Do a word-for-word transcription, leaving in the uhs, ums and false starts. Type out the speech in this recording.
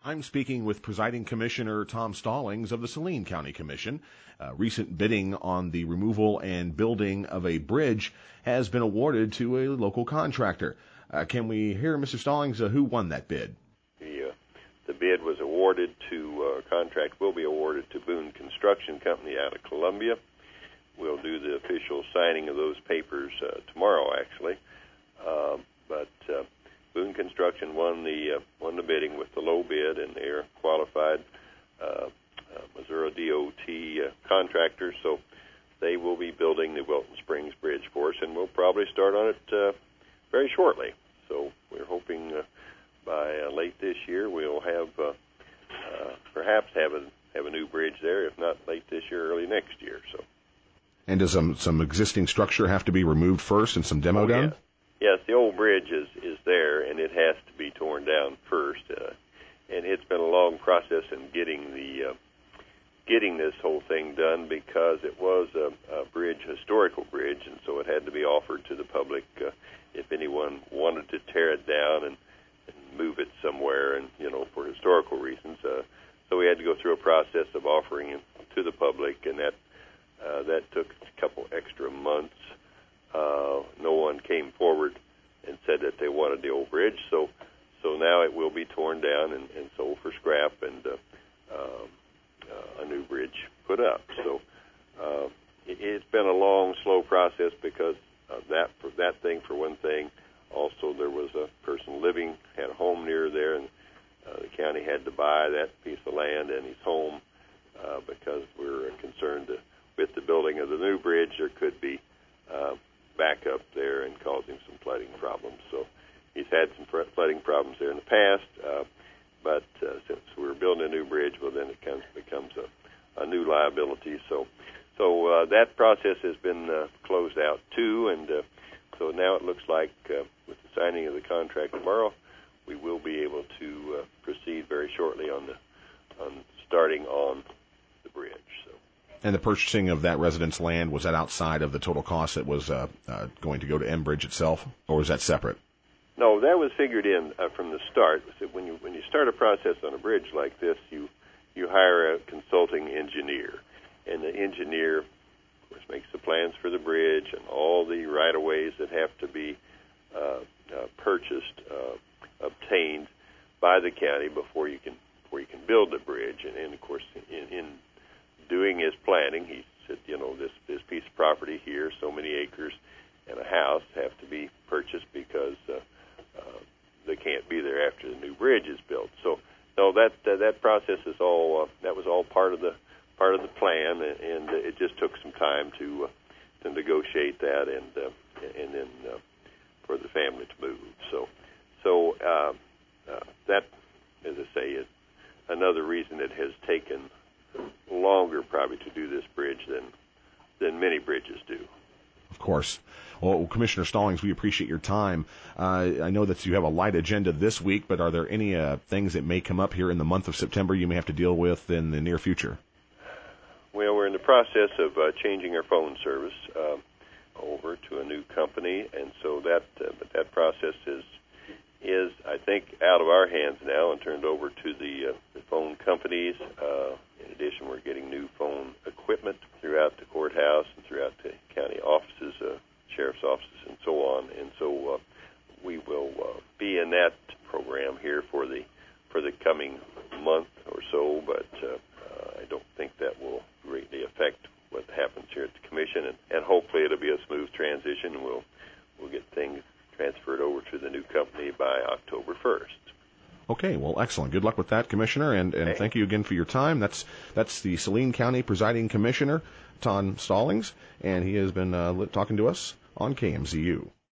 I'm speaking with Presiding Commissioner Tom Stallings of the Saline County Commission. Uh, recent bidding on the removal and building of a bridge has been awarded to a local contractor. Uh, can we hear, Mister Stallings, uh, who won that bid? The, uh, the bid was awarded to, uh, contract will be awarded to Boone Construction Company out of Columbia. We'll do the official signing of those papers uh, tomorrow, actually. Uh, but uh, Boone Construction won the uh, won the bidding with the low bid, and they're qualified uh, uh, Missouri D O T uh, contractors. So they will be building the Wilton Springs Bridge for us, and we'll probably start on it uh, very shortly. So we're hoping uh, by uh, late this year we'll have uh, uh, perhaps have a have a new bridge there. If not late this year, early next year. So. And does some some existing structure have to be removed first and some demo oh, done? Yes. yes, the old bridge is, is there, and it has to be torn down first. Uh, and it's been a long process in getting the uh, getting this whole thing done because it was a, a bridge, historical bridge, and so it had to be offered to the public uh, if anyone wanted to tear it down and, and move it somewhere, and you know, for historical reasons. Uh, so we had to go through a process of offering it to the public, and that. Uh, that took a couple extra months. Uh, no one came forward and said that they wanted the old bridge, so so now it will be torn down and, and sold for scrap, and uh, uh, uh, a new bridge put up. So uh, it, it's been a long, slow process because of that for that thing for one thing. Also, there was a person living had a home near there, and uh, the county had to buy that piece of land and his home uh, because we're concerned to. With the building of the new bridge, there could be uh, backup there and cause him some flooding problems. So he's had some flooding problems there in the past, uh, but uh, since we're building a new bridge, well, then it comes, becomes a, a new liability. So so uh, that process has been uh, closed out, too, and uh, so now it looks like uh, with the signing of the contract tomorrow, we will be able to uh, proceed very shortly on the on starting on the bridge. So. And the purchasing of that residence land, was that outside of the total cost that was uh, uh, going to go to Enbridge itself, or was that separate? No, that was figured in uh, from the start. So when you when you start a process on a bridge like this, you you hire a consulting engineer, and the engineer, of course, makes the plans for the bridge and all the right-of-ways that have to be uh, uh, purchased, uh, obtained by the county before you can before you can build the bridge. And, and of course, in, in doing his planning, he said, you know, this, this piece of property here, so many acres and a house have to be purchased because uh, uh, they can't be there after the new bridge is built. So, no, that uh, that process is all uh, that was all part of the part of the plan, and, and it just took some time to uh, to negotiate that, and uh, and then uh, for the family to move. So, so uh, uh, that, as I say, is another reason it has taken longer probably to do this bridge than than many bridges do. Of course. Well, Commissioner Stallings, we appreciate your time. Uh, I know that you have a light agenda this week, but are there any uh, things that may come up here in the month of September you may have to deal with in the near future? Well, we're in the process of uh, changing our phone service uh, over to a new company, and so that uh, but that process is is I think out of our hands now and turned over to the, uh, the phone companies. Uh, in addition, we're getting new phone equipment throughout the courthouse and throughout the county offices, uh, sheriff's offices, and so on. And so uh, we will uh, be in that program here for the for the coming month or so. But uh, uh, I don't think that will greatly affect what happens here at the commission. And, and hopefully, it'll be a smooth transition. We'll we'll get things transferred over to the new company by October first. Okay, well, excellent. Good luck with that, Commissioner, and, and okay. Thank you again for your time. That's that's the Saline County Presiding Commissioner, Tom Stallings, and he has been uh, talking to us on K M Z U.